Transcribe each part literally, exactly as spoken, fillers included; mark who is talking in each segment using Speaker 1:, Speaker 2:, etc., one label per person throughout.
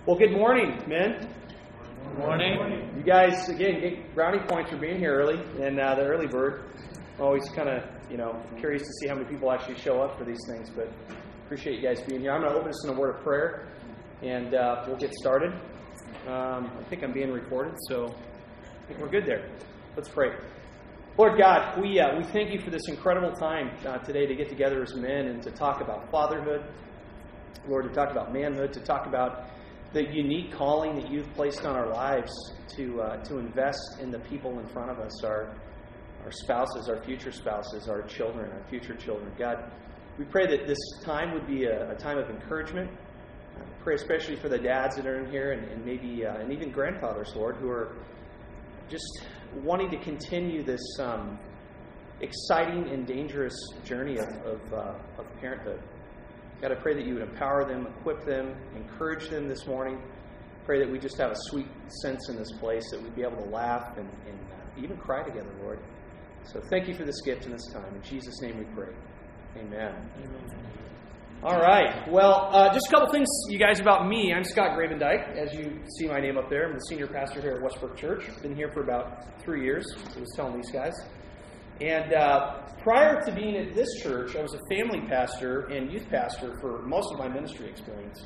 Speaker 1: Well, good morning, men.
Speaker 2: Good morning.
Speaker 1: You guys, again, get brownie points for being here early, and uh, the early bird. Always kind of, you know, curious to see how many people actually show up for these things, but appreciate you guys being here. I'm going to open this in a word of prayer, and uh, we'll get started. Um, I think I'm being recorded, so I think we're good there. Let's pray. Lord God, we uh, we thank you for this incredible time uh, today to get together as men and to talk about fatherhood. Lord, to talk about manhood, to talk about the unique calling that you've placed on our lives to uh, to invest in the people in front of us, our our spouses, our future spouses, our children, our future children. God, we pray that this time would be a, a time of encouragement. I pray especially for the dads that are in here and, and maybe uh, and even grandfathers, Lord, who are just wanting to continue this um, exciting and dangerous journey of of, uh, of parenthood. God, I pray that you would empower them, equip them, encourage them this morning. Pray that we just have a sweet sense in this place, that we'd be able to laugh and, and uh, even cry together, Lord. So thank you for this gift and this time. In Jesus' name we pray. Amen. Amen. All right. Well, uh, just a couple things, you guys, about me. I'm Scott Gravendyke. As you see my name up there, I'm the senior pastor here at Westbrook Church. Been here for about three years, as I was telling these guys. And uh, prior to being at this church, I was a family pastor and youth pastor for most of my ministry experience.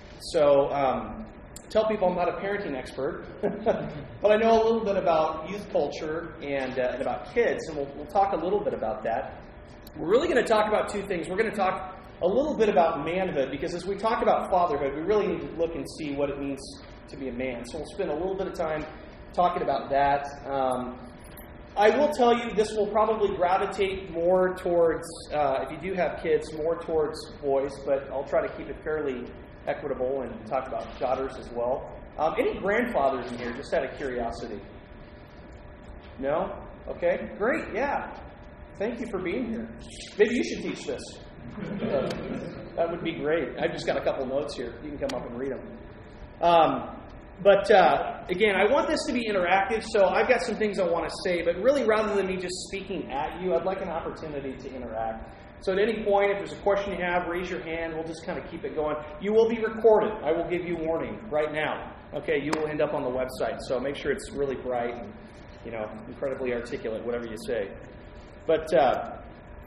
Speaker 1: So, um, tell people I'm not a parenting expert, but I know a little bit about youth culture and, uh, and about kids, and we'll, we'll talk a little bit about that. We're really going to talk about two things. We're going to talk a little bit about manhood, because as we talk about fatherhood, we really need to look and see what it means to be a man. So we'll spend a little bit of time talking about that. Um, I will tell you, this will probably gravitate more towards, uh, if you do have kids, more towards boys, but I'll try to keep it fairly equitable and talk about daughters as well. Um, any grandfathers in here, just out of curiosity? No? Okay, great, yeah. Thank you for being here. Maybe you should teach this. Uh, that would be great. I've just got a couple notes here. You can come up and read them. Um, But, uh, again, I want this to be interactive, so I've got some things I want to say, but really rather than me just speaking at you, I'd like an opportunity to interact. So at any point, if there's a question you have, raise your hand. We'll just kind of keep it going. You will be recorded. I will give you warning right now. Okay, you will end up on the website, so make sure it's really bright and, you know, incredibly articulate, whatever you say. But, uh,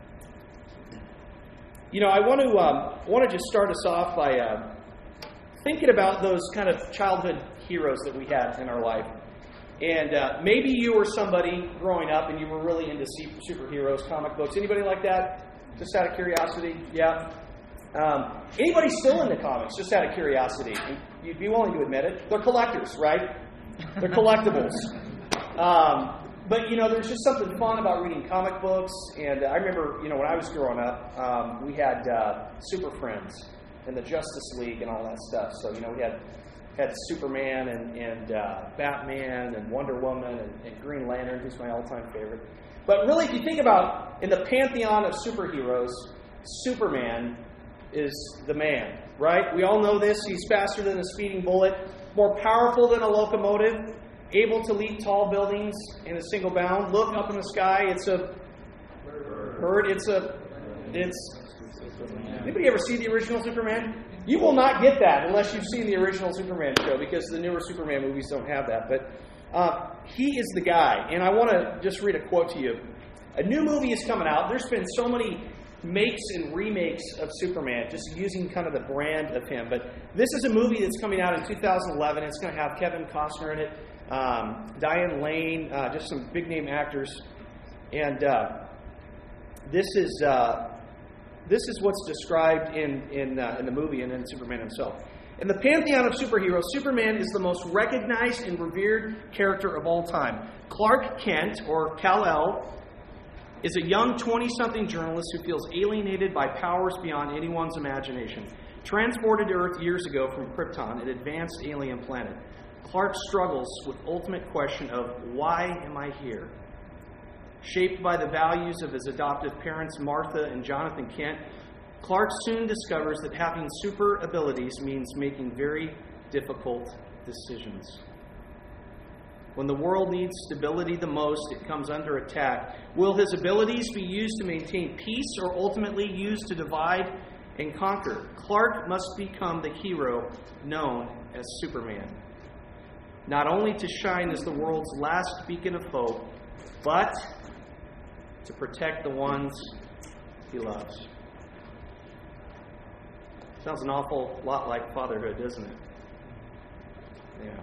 Speaker 1: you know, I want to um, want to just start us off by uh, thinking about those kind of childhood heroes that we had in our life. And uh, maybe you were somebody growing up and you were really into superheroes, comic books. Anybody like that? Just out of curiosity? Yeah. Um, anybody still into comics? Just out of curiosity. You'd be willing to admit it. They're collectors, right? They're collectibles. Um, but, you know, there's just something fun about reading comic books. And I remember, you know, when I was growing up, um, we had uh, Super Friends and the Justice League and all that stuff. So, you know, we had had Superman and, and uh, Batman and Wonder Woman and, and Green Lantern, who's my all-time favorite. But really, if you think about, in the pantheon of superheroes, Superman is the man, right? We all know this. He's faster than a speeding bullet, more powerful than a locomotive, able to leap tall buildings in a single bound. Look up in the sky. It's a bird. It's a... It's... Anybody ever see the original Superman? You will not get that unless you've seen the original Superman show, because the newer Superman movies don't have that. But uh, he is the guy. And I want to just read a quote to you. A new movie is coming out. There's been so many makes and remakes of Superman, just using kind of the brand of him. But this is a movie that's coming out in two thousand eleven. It's going to have Kevin Costner in it, um, Diane Lane, uh, just some big-name actors. And uh, this is... Uh, This is what's described in in, uh, in the movie and in Superman himself. In the pantheon of superheroes, Superman is the most recognized and revered character of all time. Clark Kent, or Kal-El, is a young twenty-something journalist who feels alienated by powers beyond anyone's imagination. Transported to Earth years ago from Krypton, an advanced alien planet, Clark struggles with the ultimate question of, why am I here? Shaped by the values of his adoptive parents, Martha and Jonathan Kent, Clark soon discovers that having super abilities means making very difficult decisions. When the world needs stability the most, it comes under attack. Will his abilities be used to maintain peace, or ultimately used to divide and conquer. Clark must become the hero known as Superman. Not only to shine as the world's last beacon of hope, but to protect the ones he loves. Sounds an awful lot like fatherhood, doesn't it? Yeah.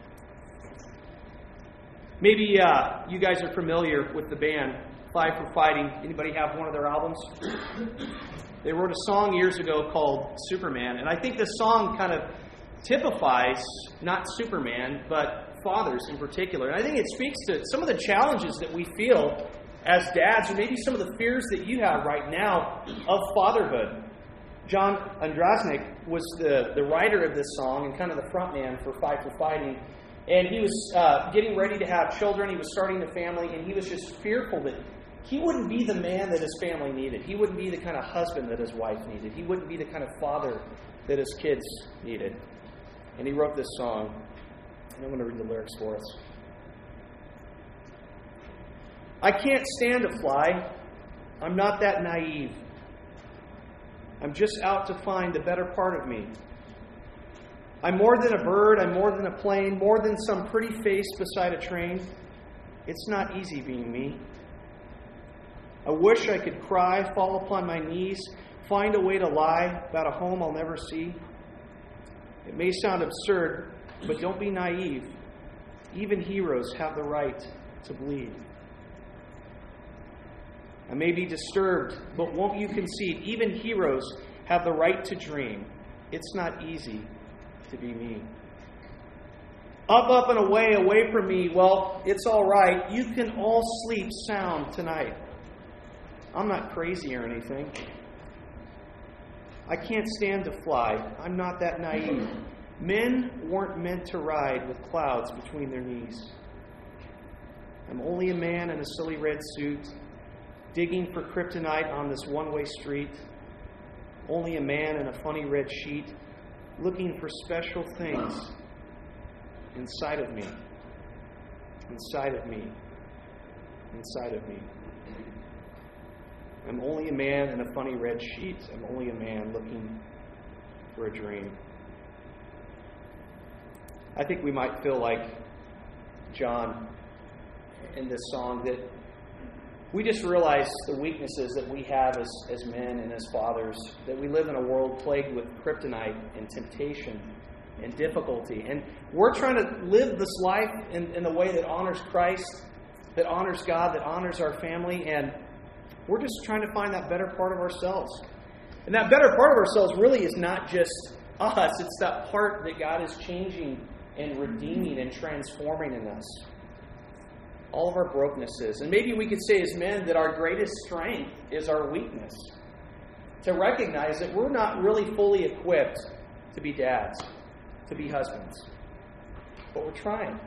Speaker 1: Maybe uh, you guys are familiar with the band Five for Fighting. Anybody have one of their albums? They wrote a song years ago called Superman, and I think this song kind of typifies not Superman, but fathers in particular. And I think it speaks to some of the challenges that we feel as dads, or maybe some of the fears that you have right now of fatherhood. John Ondrasnik was the, the writer of this song and kind of the front man for Five for Fighting. And he was uh, getting ready to have children. He was starting a family, and he was just fearful that he wouldn't be the man that his family needed. He wouldn't be the kind of husband that his wife needed. He wouldn't be the kind of father that his kids needed. And he wrote this song. And I'm going to read the lyrics for us. I can't stand to fly. I'm not that naive. I'm just out to find the better part of me. I'm more than a bird. I'm more than a plane. More than some pretty face beside a train. It's not easy being me. I wish I could cry, fall upon my knees, find a way to lie about a home I'll never see. It may sound absurd, but don't be naive. Even heroes have the right to bleed. I may be disturbed, but won't you concede? Even heroes have the right to dream. It's not easy to be me. Up, up, and away, away from me. Well, it's all right. You can all sleep sound tonight. I'm not crazy or anything. I can't stand to fly. I'm not that naive. Men weren't meant to ride with clouds between their knees. I'm only a man in a silly red suit, digging for kryptonite on this one-way street. Only a man in a funny red sheet, looking for special things inside of me, inside of me, inside of me. I'm only a man in a funny red sheet. I'm only a man looking for a dream. I think we might feel like John in this song, that we just realize the weaknesses that we have as, as men and as fathers, that we live in a world plagued with kryptonite and temptation and difficulty. And we're trying to live this life in, in the way that honors Christ, that honors God, that honors our family, and we're just trying to find that better part of ourselves. And that better part of ourselves really is not just us. It's that part that God is changing and redeeming and transforming in us. All of our brokennesses. And maybe we could say as men that our greatest strength is our weakness. To recognize that we're not really fully equipped to be dads, to be husbands. But we're trying.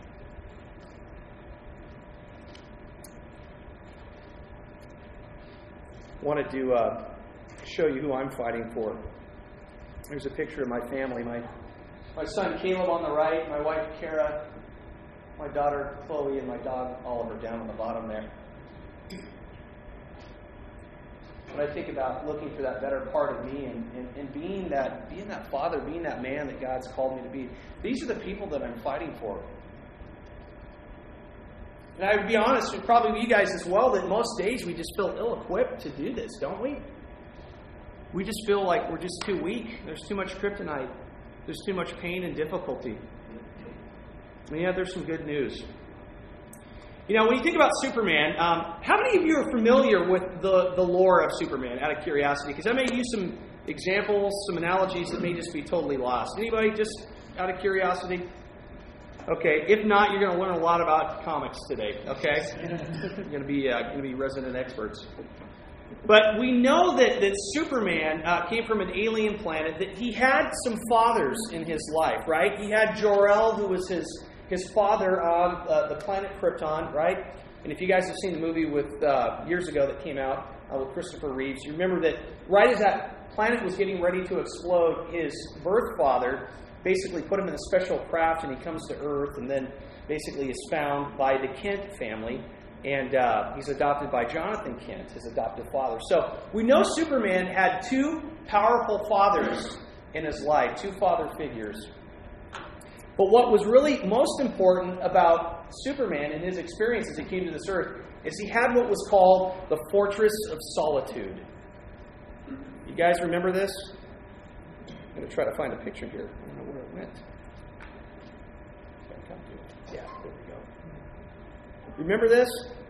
Speaker 1: I wanted to uh, show you who I'm fighting for. There's a picture of my family. My my son Caleb on the right, my wife Kara, my daughter Chloe, and my dog Oliver down on the bottom there. When I think about looking for that better part of me and, and, and being that being that father, being that man that God's called me to be, these are the people that I'm fighting for. And I would be honest, and probably you guys as well, that most days we just feel ill-equipped to do this, don't we? We just feel like we're just too weak. There's too much kryptonite. There's too much pain and difficulty. And yeah, there's some good news. You know, when you think about Superman, um, how many of you are familiar with the, the lore of Superman, out of curiosity? Because I may use some examples, some analogies that may just be totally lost. Anybody, just out of curiosity? Okay, if not, you're going to learn a lot about comics today, okay? You're going to be uh, going to be resident experts. But we know that, that Superman uh, came from an alien planet, that he had some fathers in his life, right? He had Jor-El, who was his, his father on uh, the planet Krypton, right? And if you guys have seen the movie with uh, years ago that came out uh, with Christopher Reeves, you remember that right as that planet was getting ready to explode, his birth father basically put him in a special craft, and he comes to Earth, and then basically is found by the Kent family. And uh, he's adopted by Jonathan Kent, his adoptive father. So we know Superman had two powerful fathers in his life, two father figures. But what was really most important about Superman and his experience as he came to this earth is he had what was called the Fortress of Solitude. You guys remember this? I'm going to try to find a picture here. I don't know where it went. Yeah, there we go. Remember this?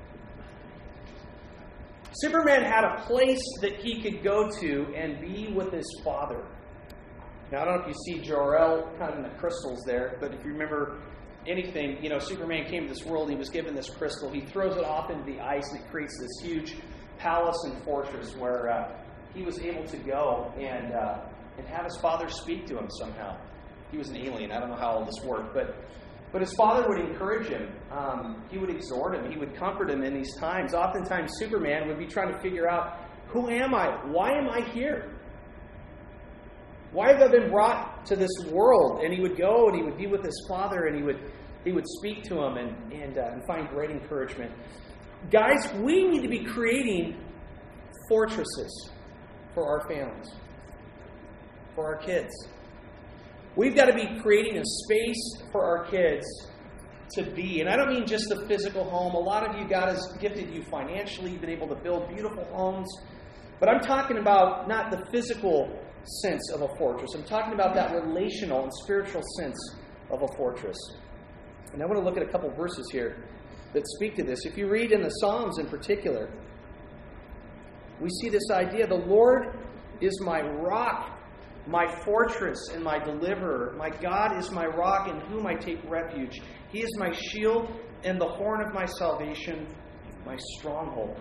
Speaker 1: Superman had a place that he could go to and be with his father. Now, I don't know if you see Jor-El kind of in the crystals there, but if you remember anything, you know, Superman came to this world, he was given this crystal, he throws it off into the ice, and it creates this huge palace and fortress where uh, he was able to go and uh, and have his father speak to him somehow. He was an alien. I don't know how all this worked, but but his father would encourage him. Um, he would exhort him. He would comfort him in these times. Oftentimes, Superman would be trying to figure out, who am I? Why am I here? Why have I been brought to this world? And he would go and he would be with his father and he would he would speak to him and and, uh, and find great encouragement. Guys, we need to be creating fortresses for our families, for our kids. We've got to be creating a space for our kids to be. And I don't mean just the physical home. A lot of you, God has gifted you financially, been able to build beautiful homes. But I'm talking about not the physical sense of a fortress. I'm talking about that relational and spiritual sense of a fortress. And I want to look at a couple verses here that speak to this. If you read in the Psalms in particular, we see this idea: the Lord is my rock, my fortress, and my deliverer. My God is my rock in whom I take refuge. He is my shield and the horn of my salvation, my stronghold.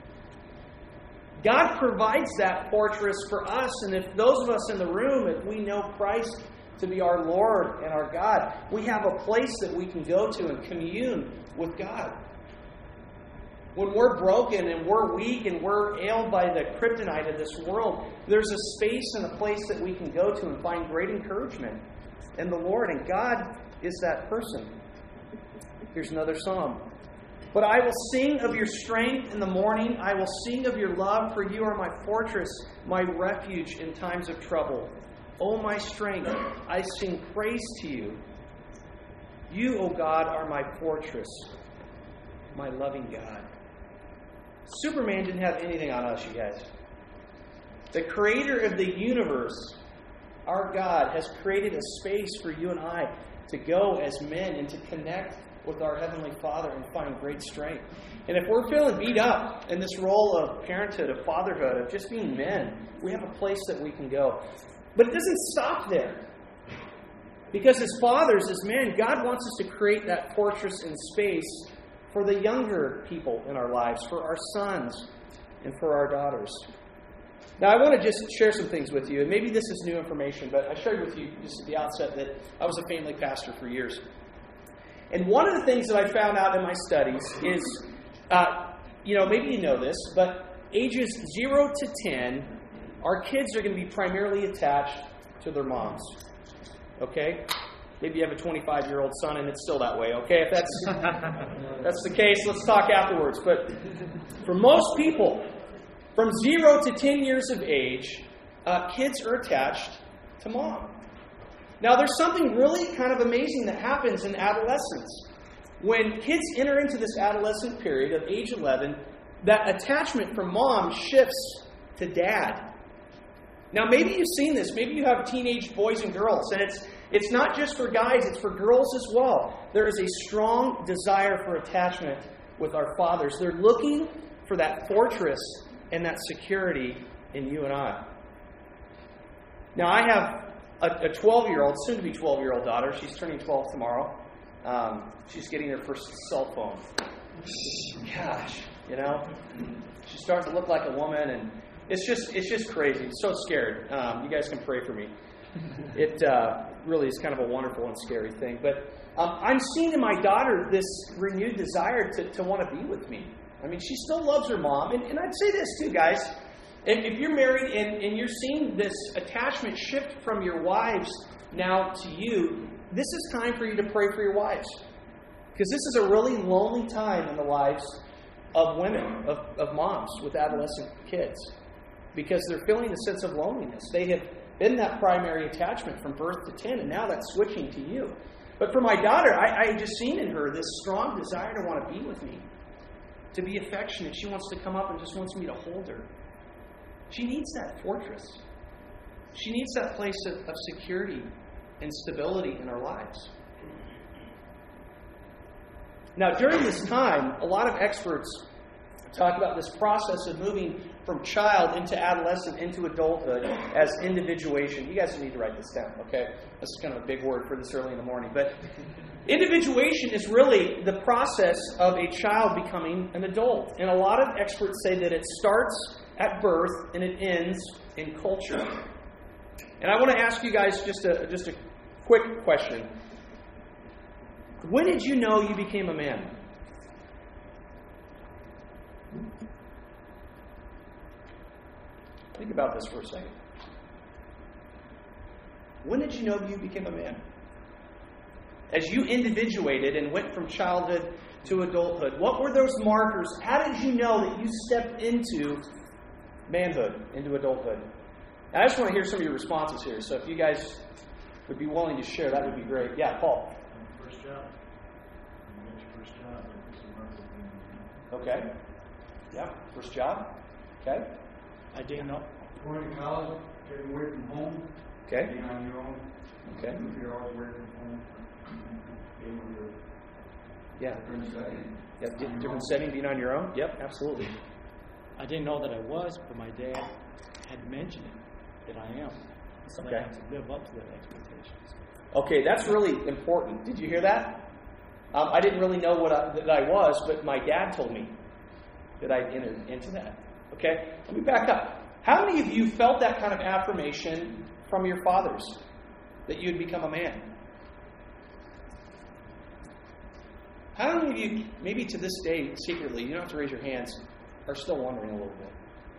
Speaker 1: God provides that fortress for us, and if those of us in the room, if we know Christ to be our Lord and our God, we have a place that we can go to and commune with God. When we're broken and we're weak and we're ailed by the kryptonite of this world, there's a space and a place that we can go to and find great encouragement in the Lord. And God is that person. Here's another psalm. But I will sing of your strength in the morning. I will sing of your love, for you are my fortress, my refuge in times of trouble. O my strength, I sing praise to you. You, O God, are my fortress, my loving God. Superman didn't have anything on us, you guys. The creator of the universe, our God, has created a space for you and I to go as men and to connect with our Heavenly Father and find great strength. And if we're feeling beat up in this role of parenthood, of fatherhood, of just being men, we have a place that we can go. But it doesn't stop there. Because as fathers, as men, God wants us to create that fortress in space for the younger people in our lives, for our sons and for our daughters. Now, I want to just share some things with you. And maybe this is new information, but I shared with you just at the outset that I was a family pastor for years. And one of the things that I found out in my studies is, uh, you know, maybe you know this, but ages zero to ten, our kids are going to be primarily attached to their moms. Okay? Maybe you have a twenty-five-year-old son and it's still that way. Okay? If that's that's the case, let's talk afterwards. But for most people, from zero to ten years of age, uh, kids are attached to mom. Now, there's something really kind of amazing that happens in adolescence. When kids enter into this adolescent period of age eleven, that attachment from mom shifts to dad. Now, maybe you've seen this. Maybe you have teenage boys and girls, and it's it's not just for guys, it's for girls as well. There is a strong desire for attachment with our fathers. They're looking for that fortress and that security in you and I. Now, I have a twelve-year-old, soon-to-be twelve-year-old daughter. She's turning twelve tomorrow. Um, she's getting her first cell phone. Gosh, you know, she's starting to look like a woman, and it's just it's just crazy. I'm so scared. Um, you guys can pray for me. It uh, really is kind of a wonderful and scary thing. But um, I'm seeing in my daughter this renewed desire to, to want to be with me. I mean, she still loves her mom. And, and I'd say this too, guys. If, if you're married and, and you're seeing this attachment shift from your wives now to you, this is time for you to pray for your wives. Because this is a really lonely time in the lives of women, of, of moms with adolescent kids, because they're feeling a sense of loneliness. They have been that primary attachment from birth to ten, and now that's switching to you. But for my daughter, I, I just seen in her this strong desire to want to be with me, to be affectionate. She wants to come up and just wants me to hold her. She needs that fortress. She needs that place of, of security and stability in our lives. Now, during this time, a lot of experts talk about this process of moving from child into adolescent into adulthood as individuation. You guys need to write this down, okay? This is kind of a big word for this early in the morning. But individuation is really the process of a child becoming an adult. And a lot of experts say that it starts at birth and it ends in culture. And I want to ask you guys just a, just a quick question. When did you know you became a man? Think about this for a second. When did you know you became a man? As you individuated and went from childhood to adulthood, what were those markers? How did you know that you stepped into manhood, into adulthood? And I just want to hear some of your responses here. So if you guys would be willing to share, that would be great. Yeah, Paul.
Speaker 2: First job. You get your first job.
Speaker 1: Okay. Yeah, first job. Okay.
Speaker 2: I didn't know.
Speaker 3: Going to college, getting away from home,
Speaker 1: Okay.
Speaker 3: being on your own.
Speaker 1: Okay.
Speaker 3: If you're always away from home, being with your
Speaker 1: Yeah.
Speaker 3: different setting.
Speaker 1: Yeah, di- different setting, being on your own. Yep, absolutely.
Speaker 2: I didn't know that I was, but my dad had mentioned it, that I am. So
Speaker 1: Okay.
Speaker 2: I have to live up to that expectations.
Speaker 1: Okay, that's really important. Did you hear that? Um, I didn't really know what I, that I was, but my dad told me that I entered into that. Okay, let me back up. How many of you felt that kind of affirmation from your fathers, that you'd become a man? How many of you, maybe to this day, secretly, you don't have to raise your hands, are still wondering a little bit?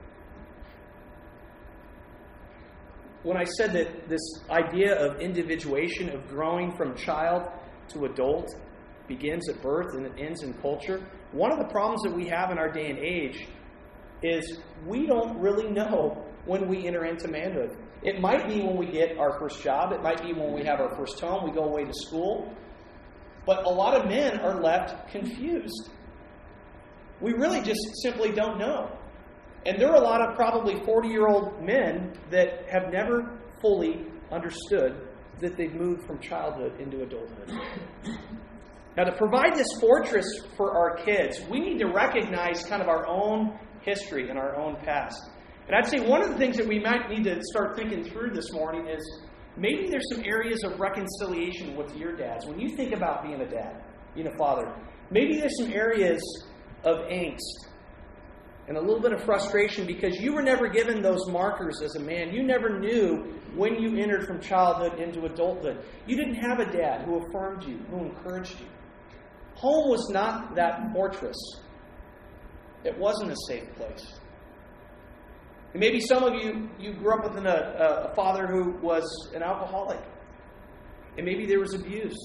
Speaker 1: When I said that this idea of individuation, of growing from child to adult, begins at birth and it ends in culture, one of the problems that we have in our day and age is we don't really know when we enter into manhood. It might be when we get our first job. It might be when we have our first home, we go away to school. But a lot of men are left confused. We really just simply don't know. And there are a lot of probably forty-year-old men that have never fully understood that they've moved from childhood into adulthood. Now, to provide this fortress for our kids, we need to recognize kind of our own history and our own past. And I'd say one of the things that we might need to start thinking through this morning is maybe there's some areas of reconciliation with your dads. When you think about being a dad, being a father, maybe there's some areas of angst and a little bit of frustration because you were never given those markers as a man. You never knew when you entered from childhood into adulthood. You didn't have a dad who affirmed you, who encouraged you. Home was not that fortress. It wasn't a safe place. And maybe some of you, you grew up with an, a, a father who was an alcoholic. And maybe there was abuse.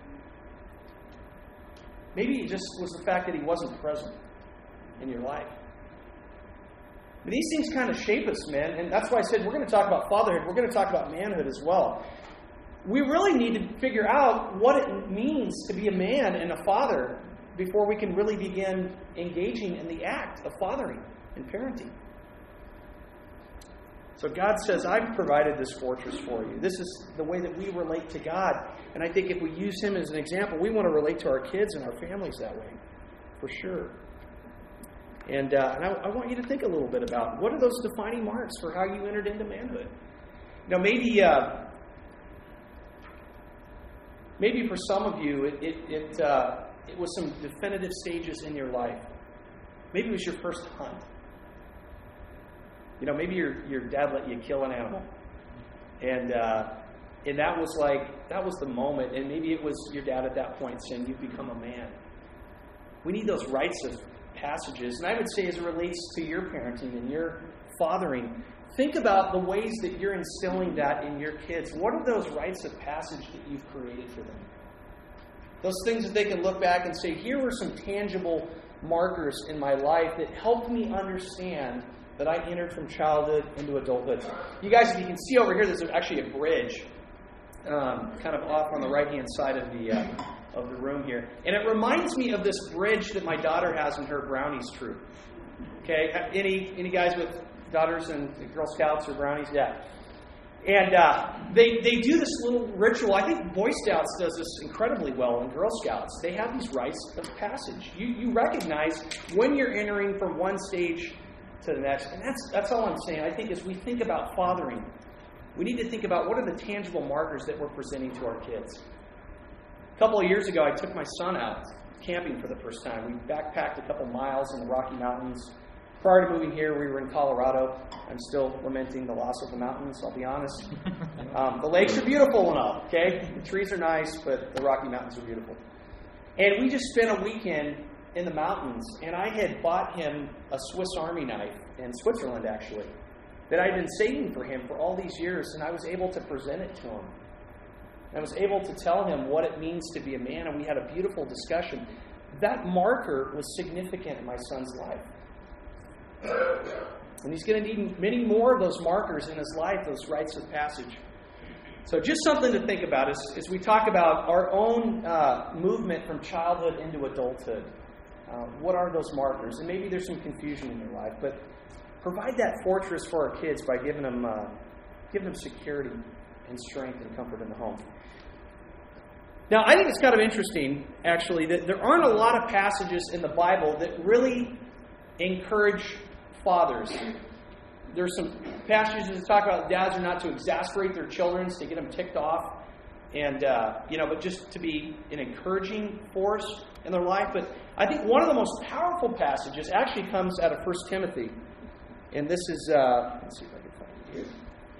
Speaker 1: Maybe it just was the fact that he wasn't present in your life. But these things kind of shape us, man. And that's why I said we're going to talk about fatherhood. We're going to talk about manhood as well. We really need to figure out what it means to be a man and a father before we can really begin engaging in the act of fathering and parenting. So God says, I've provided this fortress for you. This is the way that we relate to God. And I think if we use Him as an example, we want to relate to our kids and our families that way, for sure. And, uh, and I, I want you to think a little bit about what are those defining marks for how you entered into manhood. Now, maybe uh, maybe for some of you, it it it, uh, it was some definitive stages in your life. Maybe it was your first hunt. You know, maybe your your dad let you kill an animal, and uh, and that was like that was the moment. And maybe it was your dad at that point saying, "You've become a man." We need those rites of passages, and I would say, as it relates to your parenting and your fathering, think about the ways that you're instilling that in your kids. What are those rites of passage that you've created for them? Those things that they can look back and say, "Here were some tangible markers in my life that helped me understand that I entered from childhood into adulthood. You guys, if you can see over here, there's actually a bridge um, kind of off on the right-hand side of the uh, of the room here. And it reminds me of this bridge that my daughter has in her Brownies troop. Okay? Any any guys with daughters in Girl Scouts or Brownies? Yeah. And uh, they, they do this little ritual. I think Boy Scouts does this incredibly well in Girl Scouts. They have these rites of passage. You you recognize when you're entering from one stage to the next. And that's that's all I'm saying. I think as we think about fathering, we need to think about what are the tangible markers that we're presenting to our kids. A couple of years ago, I took my son out camping for the first time. We backpacked a couple miles in the Rocky Mountains. Prior to moving here, we were in Colorado. I'm still lamenting the loss of the mountains, I'll be honest. Um, the lakes are beautiful and all, okay? The trees are nice, but the Rocky Mountains are beautiful. And we just spent a weekend in the mountains, and I had bought him a Swiss Army knife in Switzerland, actually, that I'd been saving for him for all these years, and I was able to present it to him. I was able to tell him what it means to be a man, and we had a beautiful discussion. That marker was significant in my son's life. And he's going to need many more of those markers in his life, those rites of passage. So just something to think about as, as we talk about our own uh, movement from childhood into adulthood. Uh, what are those markers? And maybe there's some confusion in your life, but provide that fortress for our kids by giving them, uh, giving them security and strength and comfort in the home. Now, I think it's kind of interesting, actually, that there aren't a lot of passages in the Bible that really encourage fathers. There's some passages that talk about dads are not to exasperate their children, to get them ticked off, and uh, you know, but just to be an encouraging force in their life. But I think one of the most powerful passages actually comes out of First Timothy, and this is uh, let's see if I can find it here.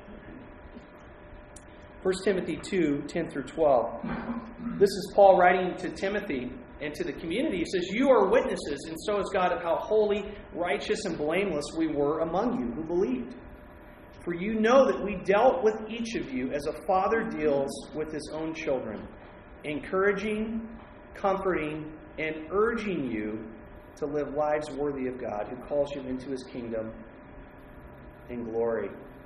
Speaker 1: First Timothy two, ten through twelve. This is Paul writing to Timothy and to the community. He says, "You are witnesses, and so is God, of how holy, righteous, and blameless we were among you who believed. For you know that we dealt with each of you as a father deals with his own children, encouraging, comforting, and urging you to live lives worthy of God, who calls you into his kingdom and glory."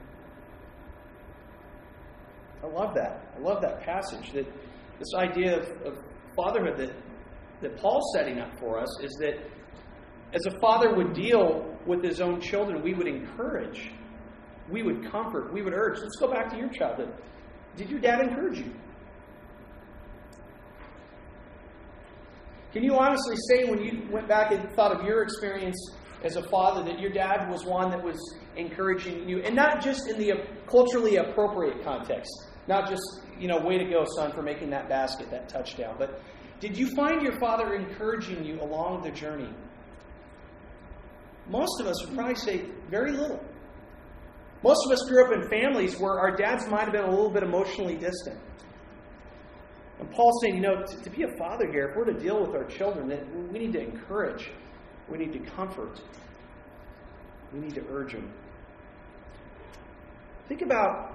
Speaker 1: I love that. I love that passage. That this idea of, of fatherhood that, that Paul's setting up for us is that as a father would deal with his own children, we would encourage, we would comfort, we would urge. Let's go back to your childhood. Did your dad encourage you? Can you honestly say when you went back and thought of your experience as a father that your dad was one that was encouraging you, and not just in the culturally appropriate context, not just, you know, way to go, son, for making that basket, that touchdown, but did you find your father encouraging you along the journey? Most of us would probably say very little. Most of us grew up in families where our dads might have been a little bit emotionally distant. And Paul's saying, you know, to, to be a father here, if we're to deal with our children, that we need to encourage. We need to comfort. We need to urge them. Think about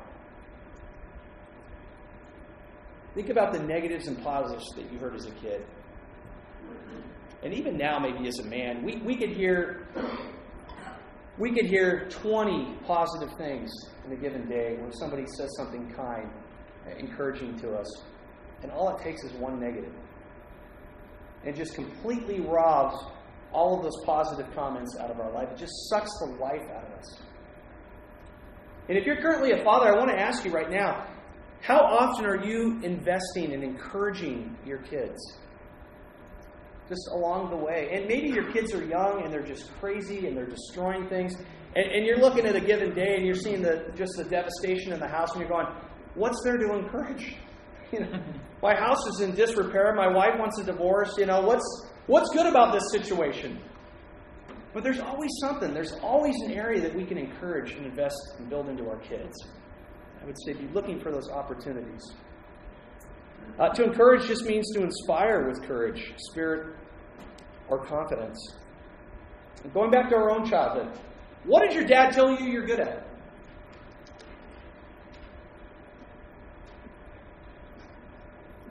Speaker 1: Think about the negatives and positives that you heard as a kid. And even now, maybe as a man, we, we could hear we could hear twenty positive things in a given day when somebody says something kind, encouraging to us. And all it takes is one negative. And just completely robs all of those positive comments out of our life. It just sucks the life out of us. And if you're currently a father, I want to ask you right now, how often are you investing in encouraging your kids? Just along the way. And maybe your kids are young and they're just crazy and they're destroying things. And, and you're looking at a given day and you're seeing the just the devastation in the house and you're going, what's there to encourage? You know, my house is in disrepair. My wife wants a divorce. You know, what's what's good about this situation? But there's always something. There's always an area that we can encourage and invest and build into our kids. I would say be looking for those opportunities. Uh, to encourage just means to inspire with courage, spirit, or confidence. And going back to our own childhood, what did your dad tell you you're good at?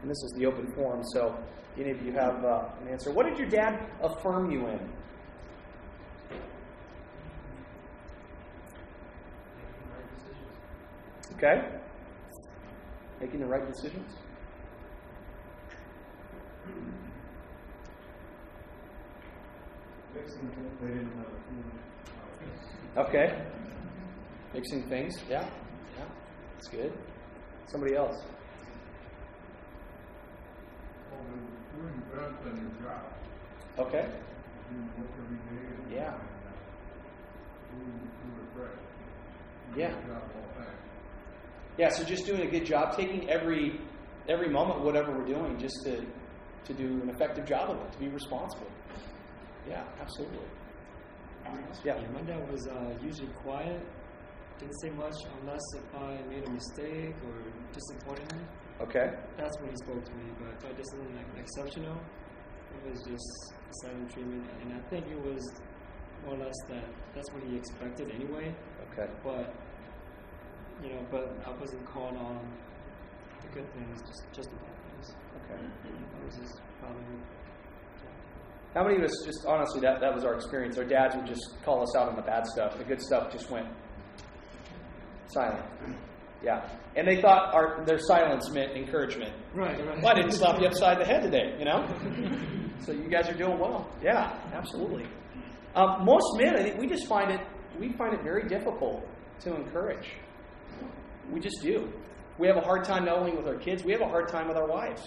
Speaker 1: And this is the open forum, so any of you have uh, an answer. What did your dad affirm you in? Okay? Making the right decisions.
Speaker 3: Fixing things they didn't know.
Speaker 1: Okay. Fixing things. Yeah. Yeah. That's good. Somebody else.
Speaker 3: Well, doing the best on your job.
Speaker 1: Okay.
Speaker 3: Doing work every day. And,
Speaker 1: Yeah.
Speaker 3: And, uh, doing, doing it right.
Speaker 1: Yeah.
Speaker 3: Doing the job all the time.
Speaker 1: Yeah, so just doing a good job, taking every every moment, whatever we're doing, just to to do an effective job of it, to be responsible. Yeah, absolutely. Yeah.
Speaker 4: Yeah, my dad was uh, usually quiet, didn't say much unless if I made a mistake or disappointed him.
Speaker 1: Okay.
Speaker 4: That's when he spoke to me. But if I did something like exceptional, it was just silent treatment. And I think it was more or less that that's what he expected anyway.
Speaker 1: Okay.
Speaker 4: But you know, but I wasn't called on the good things, just just the bad things.
Speaker 1: Okay.
Speaker 4: That was just probably.
Speaker 1: How many of us just honestly that, that was our experience? Our dads would just call us out on the bad stuff. The good stuff just went silent. Yeah. And they thought our their silence meant encouragement.
Speaker 4: Right, right.
Speaker 1: Well, I didn't slap you upside the head today, you know? So you guys are doing well. Yeah, absolutely. Um, most men, I think we just find it we find it very difficult to encourage. We just do. We have a hard time not only with our kids, we have a hard time with our wives.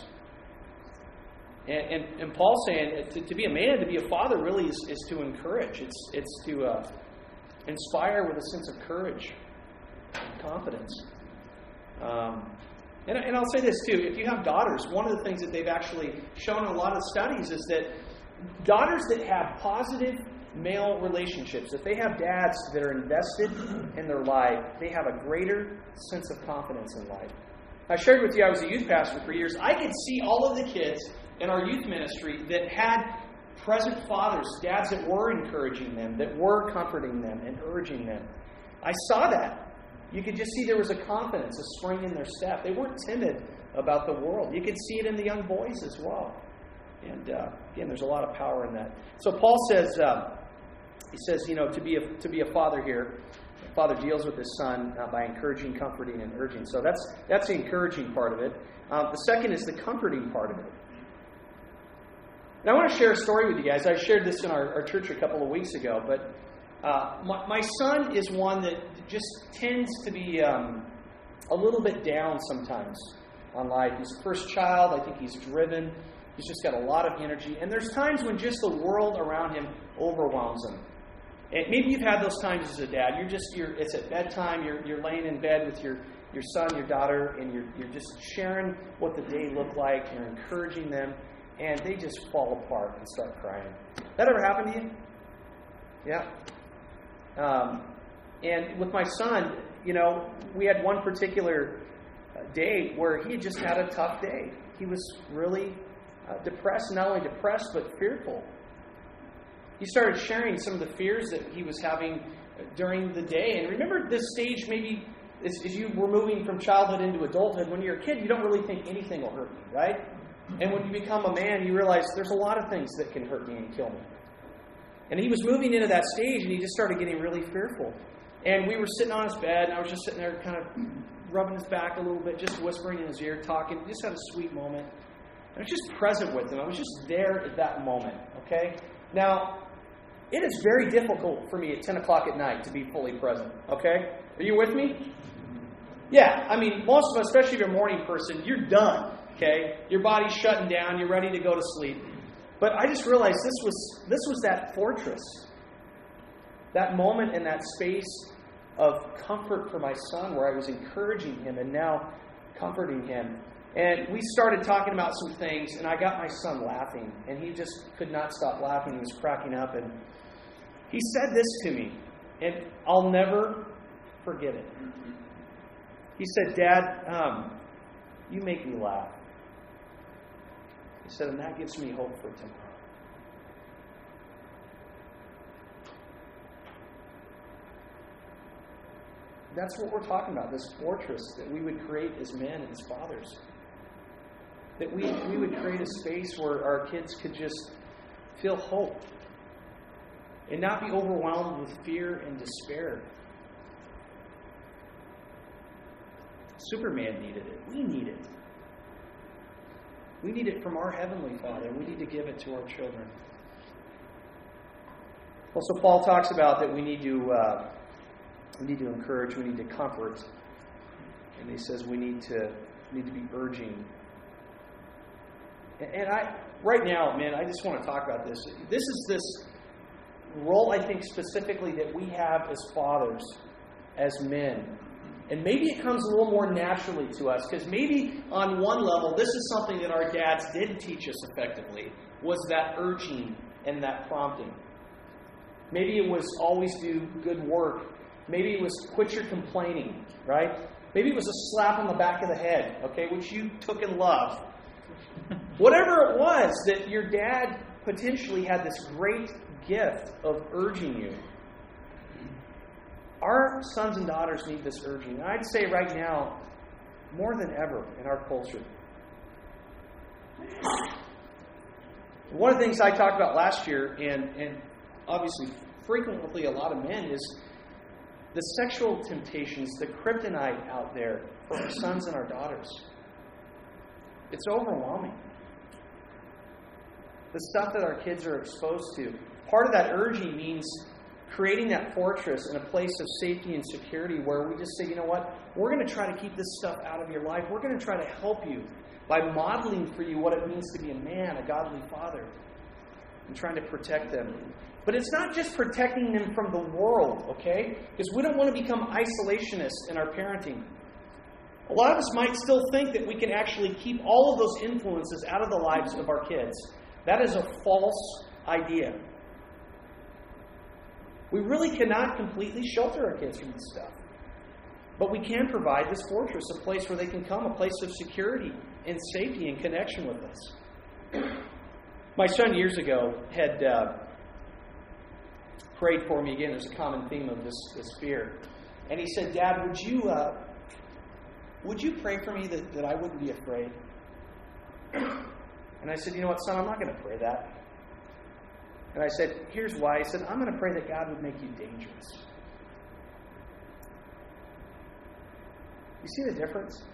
Speaker 1: And, and, and Paul's saying to, to be a man, to be a father, really is, is to encourage. It's it's to uh, inspire with a sense of courage and confidence. Um, and, and I'll say this too: if you have daughters, one of the things that they've actually shown in a lot of studies is that daughters that have positive male relationships, if they have dads that are invested in their life, they have a greater sense of confidence in life. I shared with you I was a youth pastor for years. I could see all of the kids in our youth ministry that had present fathers, dads that were encouraging them, that were comforting them and urging them. I saw that. You could just see there was a confidence, a spring in their step. They weren't timid about the world. You could see it in the young boys as well. And uh, again, there's a lot of power in that. So Paul says, uh, he says, you know, to be a to be a father here, the father deals with his son uh, by encouraging, comforting, and urging. So that's that's the encouraging part of it. Uh, the second is the comforting part of it. And I want to share a story with you guys. I shared this in our, our church a couple of weeks ago, but uh, my, my son is one that just tends to be um, a little bit down sometimes on life. He's a first child. I think he's driven. He's just got a lot of energy. And there's times when just the world around him overwhelms him. And maybe you've had those times as a dad. You're just you're it's at bedtime. You're you're laying in bed with your, your son, your daughter, and you're you're just sharing what the day looked like. You're encouraging them. And they just fall apart and start crying. That ever happened to you? Yeah. Um, and with my son, you know, we had one particular day where he had just had a tough day. He was really uh, depressed, not only depressed, but fearful. He started sharing some of the fears that he was having during the day. And remember this stage maybe as, as you were moving from childhood into adulthood. When you're a kid, you don't really think anything will hurt you, right? And when you become a man, you realize there's a lot of things that can hurt me and kill me. And he was moving into that stage, and he just started getting really fearful. And we were sitting on his bed, and I was just sitting there kind of rubbing his back a little bit, just whispering in his ear, talking. Just had a sweet moment. And I was just present with him. I was just there at that moment, okay? Now, it is very difficult for me at ten o'clock at night to be fully present, okay? Are you with me? Yeah, I mean, most of us, especially if you're a morning person, you're done. Okay, your body's shutting down. You're ready to go to sleep. But I just realized this was this was that fortress, that moment in that space of comfort for my son, where I was encouraging him and now comforting him. And we started talking about some things, and I got my son laughing, and he just could not stop laughing. He was cracking up, and he said this to me, and I'll never forget it. He said, "Dad, um, you make me laugh." He said, and that gives me hope for tomorrow. That's what we're talking about, this fortress that we would create as men and as fathers. that we, we would create a space where our kids could just feel hope and not be overwhelmed with fear and despair. Superman needed it. We need it. We need it from our Heavenly Father. We need to give it to our children. Also, Paul talks about that we need to uh, we need to encourage, we need to comfort, and he says we need to need to be urging. And I, right now, man, I just want to talk about this. This is this role, I think, specifically that we have as fathers, as men. And maybe it comes a little more naturally to us, because maybe on one level, this is something that our dads did teach us effectively, was that urging and that prompting. Maybe it was always do good work. Maybe it was quit your complaining, right? Maybe it was a slap on the back of the head, okay, which you took in love. Whatever it was, that your dad potentially had this great gift of urging you. Our sons and daughters need this urging. And I'd say right now, more than ever in our culture. One of the things I talked about last year, and, and obviously frequently a lot of men, is the sexual temptations, the kryptonite out there for our sons and our daughters. It's overwhelming. The stuff that our kids are exposed to. Part of that urging means creating that fortress and a place of safety and security where we just say, you know what, we're going to try to keep this stuff out of your life. We're going to try to help you by modeling for you what it means to be a man, a godly father, and trying to protect them. But it's not just protecting them from the world, okay? Because we don't want to become isolationists in our parenting. A lot of us might still think that we can actually keep all of those influences out of the lives of our kids. That is a false idea. We really cannot completely shelter our kids from this stuff. But we can provide this fortress, a place where they can come, a place of security and safety and connection with us. My son years ago had uh, prayed for me again. There's a common theme of this, this fear. And he said, Dad, would you uh, would you pray for me that, that I wouldn't be afraid? And I said, you know what, son, I'm not going to pray that. And I said, here's why. I said, I'm going to pray that God would make you dangerous. You see the difference?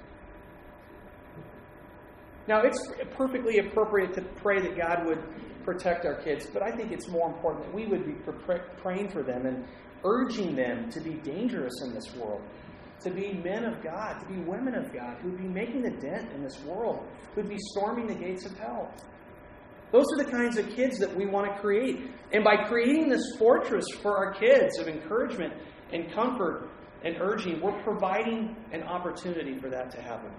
Speaker 1: Now, it's perfectly appropriate to pray that God would protect our kids, but I think it's more important that we would be praying for them and urging them to be dangerous in this world, to be men of God, to be women of God, who would be making a dent in this world, who would be storming the gates of hell. Those are the kinds of kids that we want to create. And by creating this fortress for our kids of encouragement and comfort and urging, we're providing an opportunity for that to happen.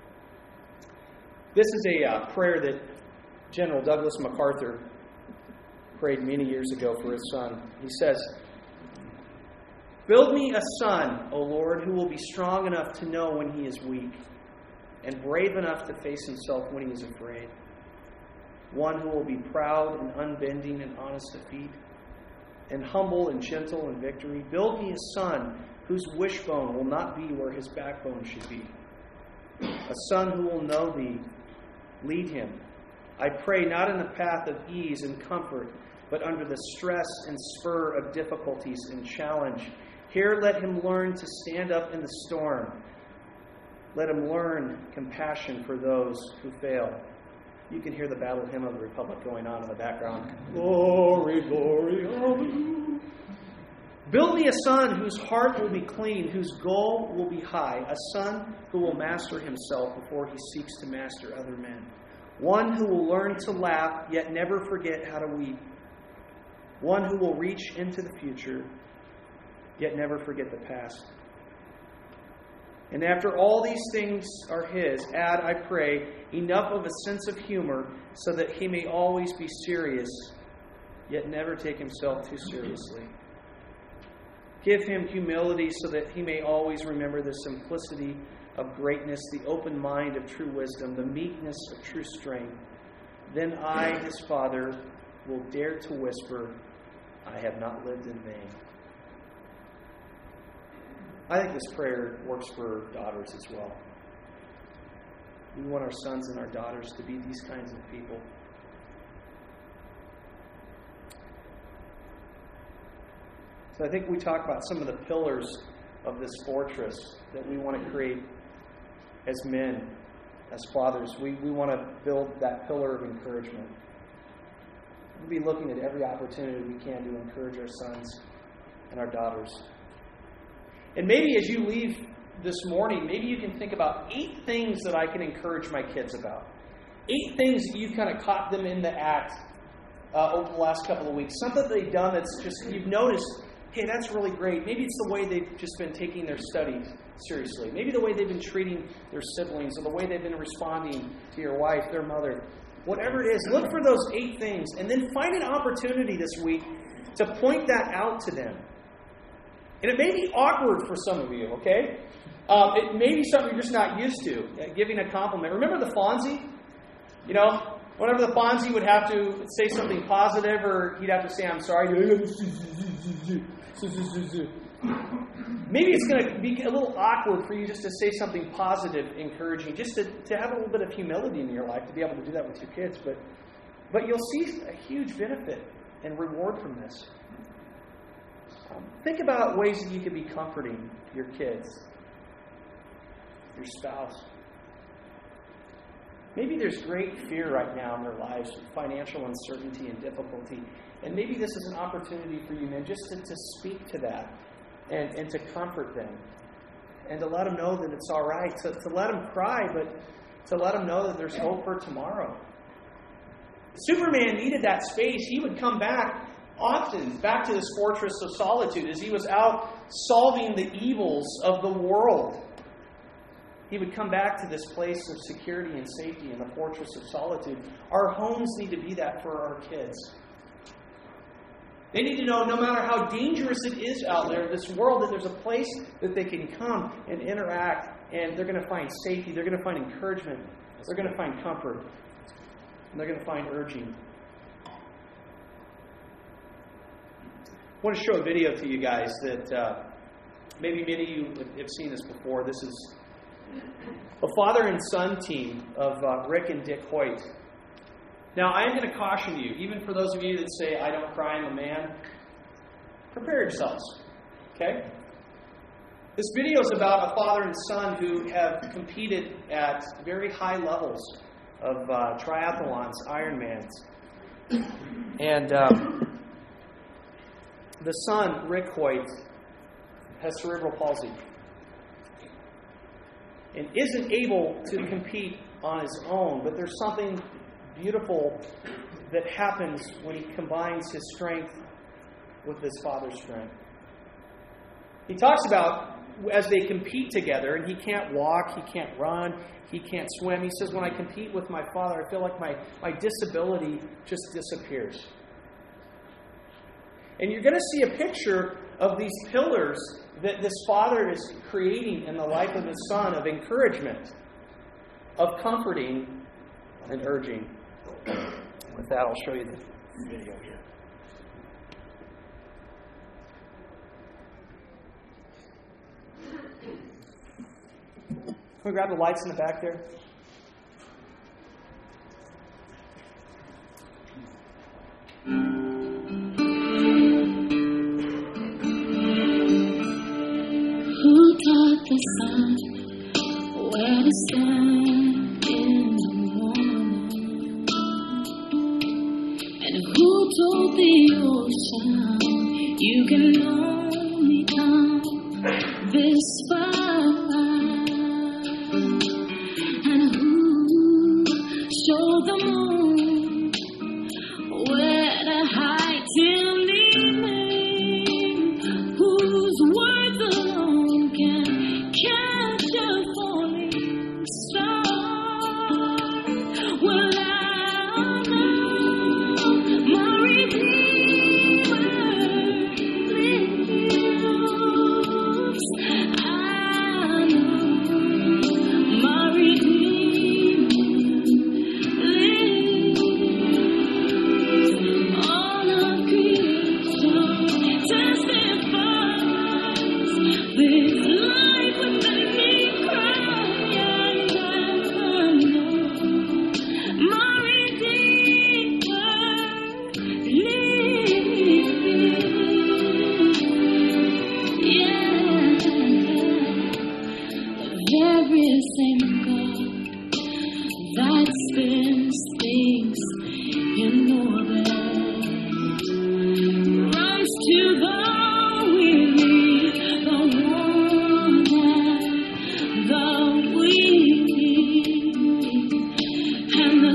Speaker 1: This is a uh, prayer that General Douglas MacArthur prayed many years ago for his son. He says, "Build me a son, O Lord, who will be strong enough to know when he is weak, and brave enough to face himself when he is afraid. One who will be proud and unbending in honest defeat, and humble and gentle in victory. Build me a son whose wishbone will not be where his backbone should be. A son who will know thee. Lead him. I pray not in the path of ease and comfort, but under the stress and spur of difficulties and challenge. Here let him learn to stand up in the storm. Let him learn compassion for those who fail." You can hear the Battle Hymn of the Republic going on in the background. Glory, glory, hallelujah. Build me a son whose heart will be clean, whose goal will be high, a son who will master himself before he seeks to master other men. One who will learn to laugh, yet never forget how to weep. One who will reach into the future, yet never forget the past. And after all these things are his, add, I pray, enough of a sense of humor so that he may always be serious, yet never take himself too seriously. Give him humility so that he may always remember the simplicity of greatness, the open mind of true wisdom, the meekness of true strength. Then I, his father, will dare to whisper, I have not lived in vain. I think this prayer works for daughters as well. We want our sons and our daughters to be these kinds of people. So I think we talk about some of the pillars of this fortress that we want to create as men, as fathers. We, we want to build that pillar of encouragement. We'll be looking at every opportunity we can to encourage our sons and our daughters. And maybe as you leave this morning, maybe you can think about eight things that I can encourage my kids about. Eight things that you kind of caught them in the act uh, over the last couple of weeks. Something they've done that's just, you've noticed, hey, that's really great. Maybe it's the way they've just been taking their studies seriously. Maybe the way they've been treating their siblings, or the way they've been responding to your wife, their mother. Whatever it is, look for those eight things, and then find an opportunity this week to point that out to them. And it may be awkward for some of you, okay? Um, it may be something you're just not used to, uh, giving a compliment. Remember the Fonzie? You know, whenever the Fonzie would have to say something positive, or he'd have to say, I'm sorry. Maybe it's going to be a little awkward for you just to say something positive, encouraging, just to, to have a little bit of humility in your life to be able to do that with your kids. But, but you'll see a huge benefit and reward from this. Um, think about ways that you could be comforting your kids, your spouse. Maybe there's great fear right now in their lives, financial uncertainty and difficulty. And maybe this is an opportunity for you, man, just to, to speak to that and, and to comfort them. And to let them know that it's all right. To, to let them cry, but to let them know that there's hope for tomorrow. Superman needed that space. He would come back often, back to this fortress of solitude as he was out solving the evils of the world. He would come back to this place of security and safety in the fortress of solitude. Our homes need to be that for our kids. They need to know no matter how dangerous it is out there in this world, that there's a place that they can come and interact, and they're going to find safety, they're going to find encouragement, they're going to find comfort, and they're going to find urging. I want to show a video to you guys that uh, maybe many of you have seen this before. This is a father and son team of uh, Rick and Dick Hoyt. Now, I am going to caution you, even for those of you that say, I don't cry, I'm a man, prepare yourselves, okay? This video is about a father and son who have competed at very high levels of uh, triathlons, Ironmans. And um, the son, Rick Hoyt, has cerebral palsy and isn't able to compete on his own, but there's something beautiful that happens when he combines his strength with his father's strength. He talks about as they compete together, and he can't walk, he can't run, he can't swim. He says, when I compete with my father, I feel like my, my disability just disappears. And you're going to see a picture of these pillars that this father is creating in the life of his son, of encouragement, of comforting, and urging. With that, I'll show you the video here. Can we grab the lights in the back there?
Speaker 5: Who taught the sun where to stand in the morning? And who told the ocean you can only come this far? And who showed the moon where to hide till evening? Whose words alone can catch a falling star? Well, I know my Redeemer lives. I know my Redeemer lives.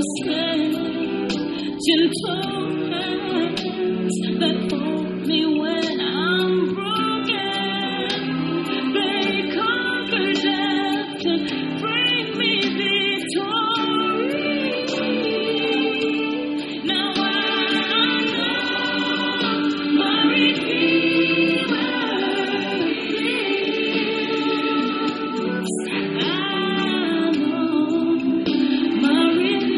Speaker 5: gentle hands that hold me when I'm broken. They conquer death and bring me victory. Now I know my Redeemer lives. I know my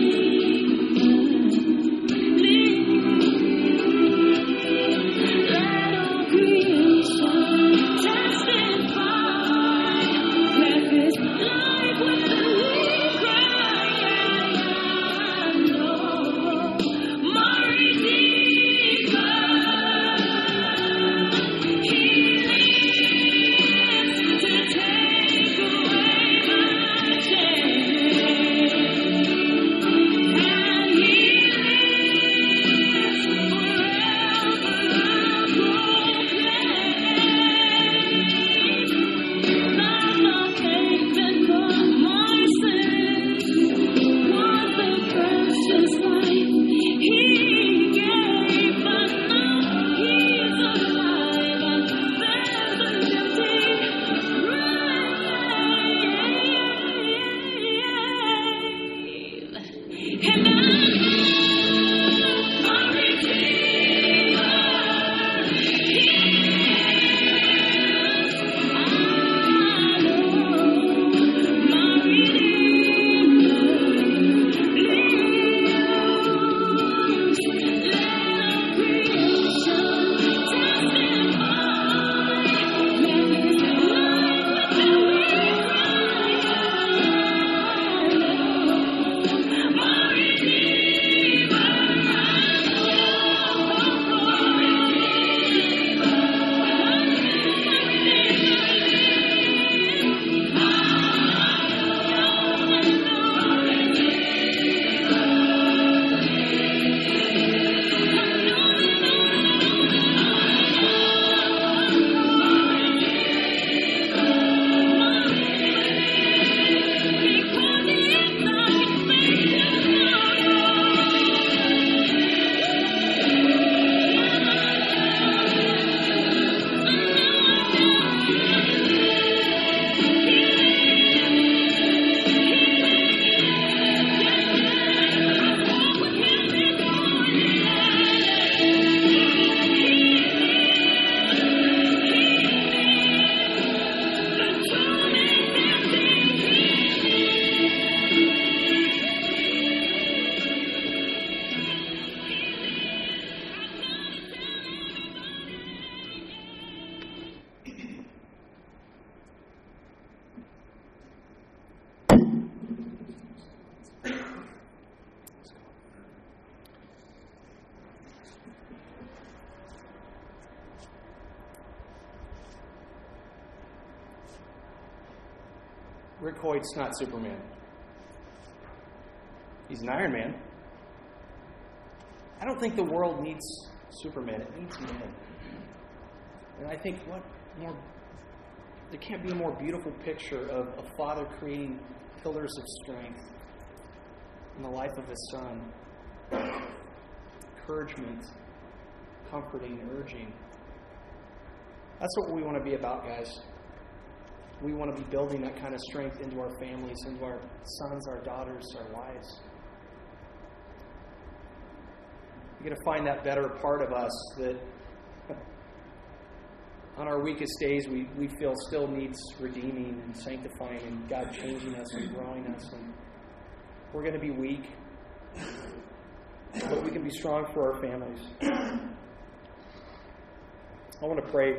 Speaker 1: Rick Hoyt's not Superman. He's an Iron Man. I don't think the world needs Superman. It needs men. And I think what more, there can't be a more beautiful picture of a father creating pillars of strength in the life of his son. Encouragement, comforting, urging. That's what we want to be about, guys. We want to be building that kind of strength into our families, into our sons, our daughters, our wives. We're going to find that better part of us that on our weakest days we, we feel still needs redeeming and sanctifying and God changing us and growing us. And we're going to be weak, but we can be strong for our families. I want to pray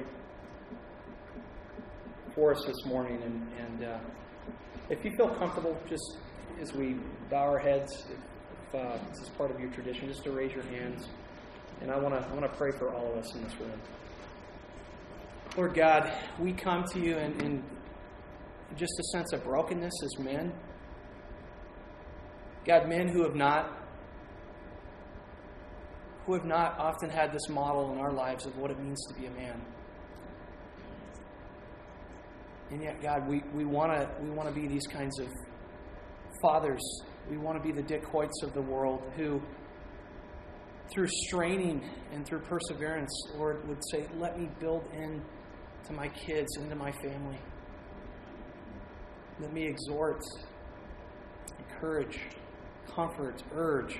Speaker 1: for us this morning, and, and uh, if you feel comfortable, just as we bow our heads, if, if uh, this is part of your tradition, just to raise your hands, and I want to I want to pray for all of us in this room. Lord God, we come to you in, in just a sense of brokenness as men. God, men who have not who have not often had this model in our lives of what it means to be a man. And yet, God, we, we want to we want to be these kinds of fathers
Speaker 6: We want to be the Dick Hoyts of the world who, through straining and through perseverance, Lord, would say, let me build in to my kids, into my family. Let me exhort, encourage, comfort, urge.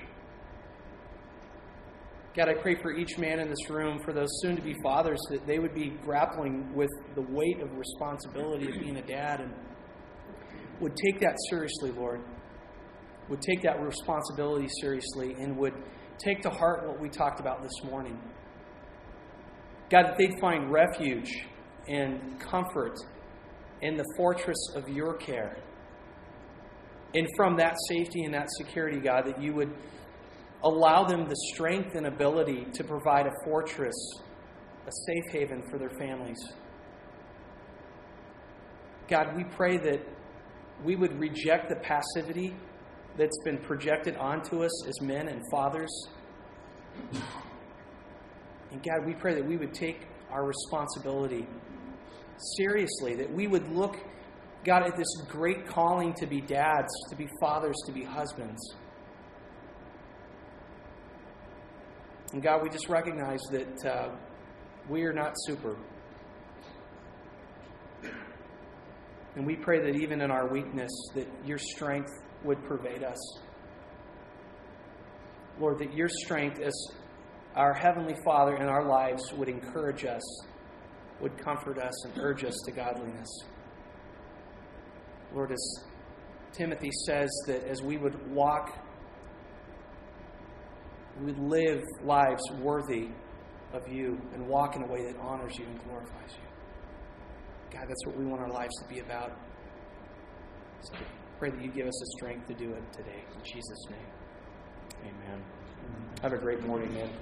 Speaker 6: God, I pray for each man in this room, for those soon-to-be fathers, that they would be grappling with the weight of responsibility of being a dad and would take that seriously, Lord. Would take that responsibility seriously and would take to heart what we talked about this morning. God, that they'd find refuge and comfort in the fortress of your care. And from that safety and that security, God, that you would allow them the strength and ability to provide a fortress, a safe haven for their families. God, we pray that we would reject the passivity that's been projected onto us as men and fathers. And God, we pray that we would take our responsibility seriously, that we would look, God, at this great calling to be dads, to be fathers, to be husbands. And God, we just recognize that uh, we are not super. And we pray that even in our weakness, that your strength would pervade us. Lord, that your strength as our Heavenly Father in our lives would encourage us, would comfort us, and urge us to godliness. Lord, as Timothy says, that as we would walk, we would live lives worthy of you and walk in a way that honors you and glorifies you. God, that's what we want our lives to be about. So I pray that you give us the strength to do it today. In Jesus' name, amen. Have a great morning, man.